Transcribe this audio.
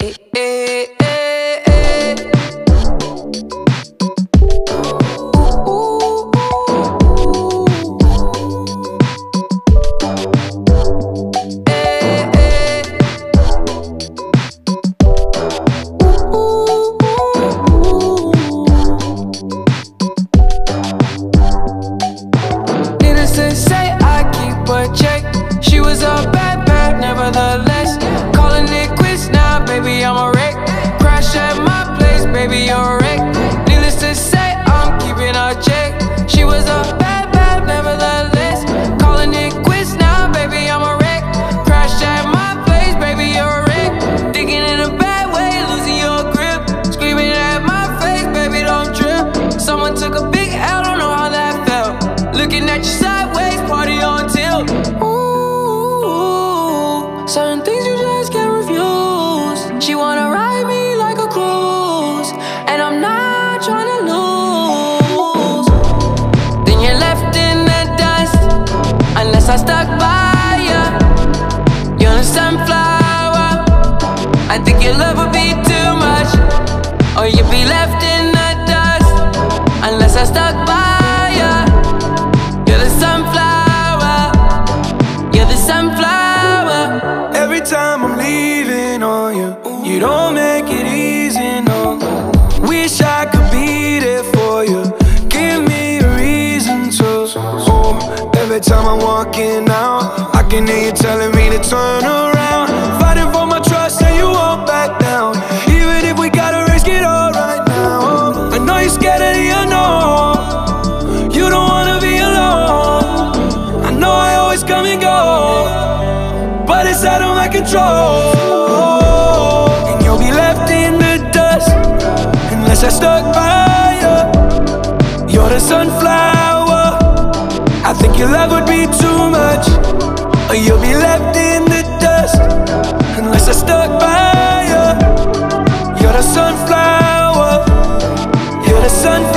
She was a bad, bad, nevertheless. Calling it quits now, baby, I'm a wreck. Crash at my place, baby, you're a wreck. Needless to say, I'm keeping a check. She was a bad, bad, nevertheless. Calling it quits now, baby, I'm a wreck. Crash at my place, baby, you're a wreck. Thinking in a bad way, losing your grip. Screaming at my face, baby, don't trip. Someone took a big L, don't know how that felt. Looking at you sideways, party on tilt. Certain things you just can't refuse. She wanna ride me like a cruise, and I'm not trying to lose. Then you're left in the dust, unless I stuck by ya. You're a sunflower. I think your love would be too much, or you'd be left in the dust, unless I stuck by ya. You're the sunflower. You're the sunflower. Every time I'm leaving on you, you don't make it easy, no. Wish I could be there for you. Give me a reason to. Oh, every time I'm walking out, I can hear you telling me to turn around. Fighting for my trust and you won't back down. Even if we gotta risk it all right now. I know you're scared of the unknown. You don't wanna be alone. I know I always come and go, but it's out of my control. And you'll be left in the dust, unless I stuck by you. You're the sunflower. I think your love would be too much, or you'll be left in the dust, unless I stuck by you. You're the sunflower. You're the sunflower.